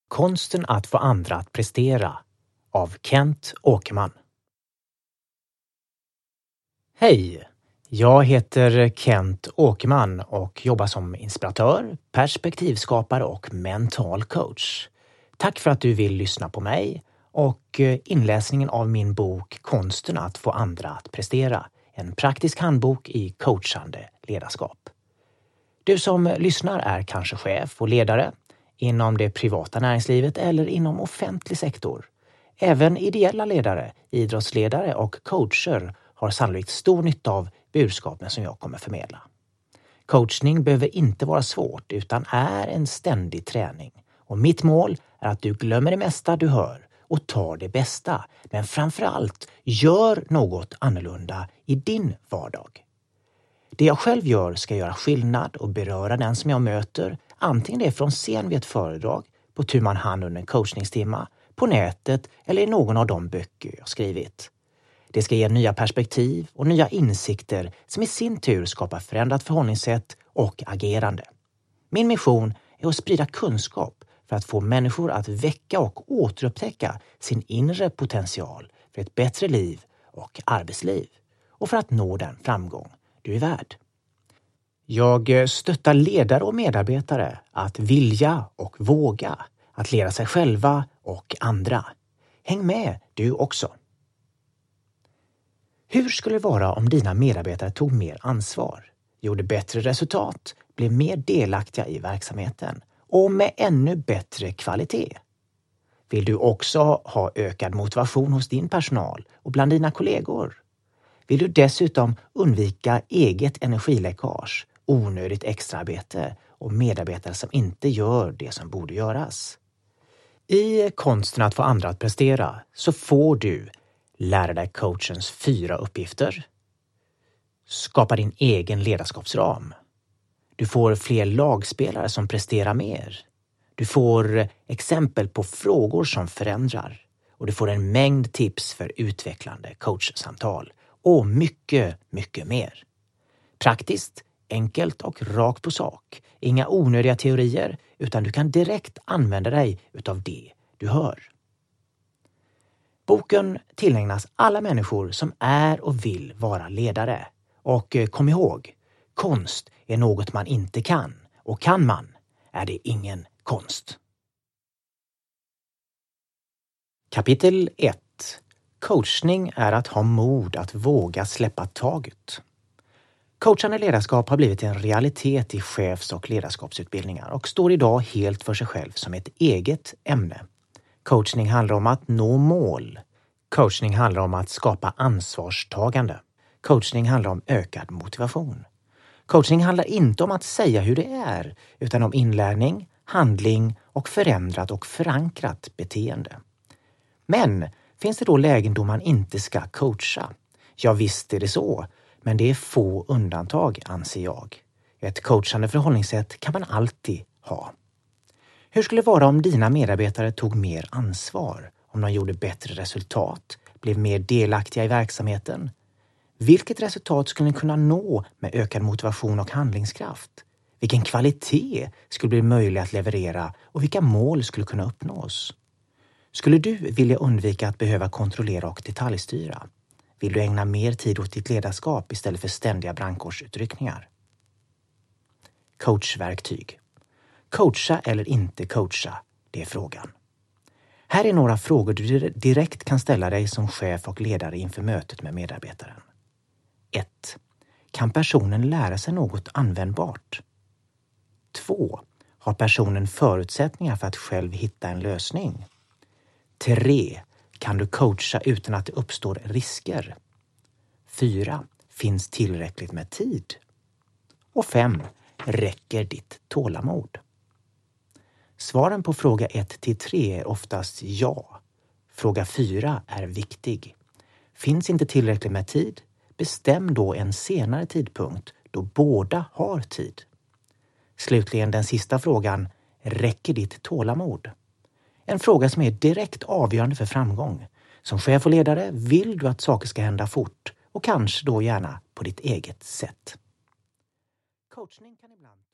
Konsten att få andra att prestera av Kent Åkerman. Hej! Jag heter Kent Åkerman och jobbar som inspiratör, perspektivskapare och mental coach. Tack för att du vill lyssna på mig och inläsningen av min bok Konsten att få andra att prestera. En praktisk handbok i coachande ledarskap. Du som lyssnar är kanske chef och ledare inom det privata näringslivet eller inom offentlig sektor. Även ideella ledare, idrottsledare och coacher har sannolikt stor nytta av budskapen som jag kommer förmedla. Coachning behöver inte vara svårt utan är en ständig träning. Och mitt mål är att du glömmer det mesta du hör och tar det bästa. Men framförallt gör något annorlunda i din vardag. Det jag själv gör ska göra skillnad och beröra den som jag möter. Antingen det är från scen vid ett föredrag, på tu man hand under en coachningstimma, på nätet eller i någon av de böcker jag skrivit. Det ska ge nya perspektiv och nya insikter som i sin tur skapar förändrat förhållningssätt och agerande. Min mission är att sprida kunskap för att få människor att väcka och återupptäcka sin inre potential för ett bättre liv och arbetsliv och för att nå den framgång du är värd. Jag stöttar ledare och medarbetare att vilja och våga, att leda sig själva och andra. Häng med du också! Hur skulle det vara om dina medarbetare tog mer ansvar, gjorde bättre resultat, blev mer delaktiga i verksamheten och med ännu bättre kvalitet? Vill du också ha ökad motivation hos din personal och bland dina kollegor? Vill du dessutom undvika eget energiläckage, onödigt extraarbete och medarbetare som inte gör det som borde göras? I Konsten att få andra att prestera så får du lära dig coachens 4 uppgifter. Skapa din egen ledarskapsram. Du får fler lagspelare som presterar mer. Du får exempel på frågor som förändrar. Och du får en mängd tips för utvecklande coachsamtal. Och mycket, mycket mer. Praktiskt, enkelt och rakt på sak. Inga onödiga teorier utan du kan direkt använda dig utav det du hör. Boken tillägnas alla människor som är och vill vara ledare. Och kom ihåg, konst är något man inte kan. Och kan man är det ingen konst. Kapitel 1. Coachning är att ha mod att våga släppa taget. Coachande ledarskap har blivit en realitet i chefs- och ledarskapsutbildningar och står idag helt för sig själv som ett eget ämne. Coachning handlar om att nå mål. Coachning handlar om att skapa ansvarstagande. Coachning handlar om ökad motivation. Coachning handlar inte om att säga hur det är, utan om inlärning, handling och förändrat och förankrat beteende. Men finns det då lägen då man inte ska coacha? Ja, visst är det så, men det är få undantag anser jag. Ett coachande förhållningssätt kan man alltid ha. Hur skulle det vara om dina medarbetare tog mer ansvar? Om de gjorde bättre resultat? Blev mer delaktiga i verksamheten? Vilket resultat skulle ni kunna nå med ökad motivation och handlingskraft? Vilken kvalitet skulle bli möjlig att leverera och vilka mål skulle kunna uppnås? Skulle du vilja undvika att behöva kontrollera och detaljstyra? Vill du ägna mer tid åt ditt ledarskap istället för ständiga brandkårsutryckningar? Coachverktyg. Coacha eller inte coacha, det är frågan. Här är några frågor du direkt kan ställa dig som chef och ledare inför mötet med medarbetaren. 1. Kan personen lära sig något användbart? 2. Har personen förutsättningar för att själv hitta en lösning? 3. Kan du coacha utan att det uppstår risker? 4. Finns tillräckligt med tid? Och 5. Räcker ditt tålamod? Svaren på fråga 1-3 är oftast ja. Fråga 4 är viktig. Finns inte tillräckligt med tid? Bestäm då en senare tidpunkt då båda har tid. Slutligen den sista frågan, räcker ditt tålamod? En fråga som är direkt avgörande för framgång. Som chef och ledare vill du att saker ska hända fort och kanske då gärna på ditt eget sätt. Coachning kan ibland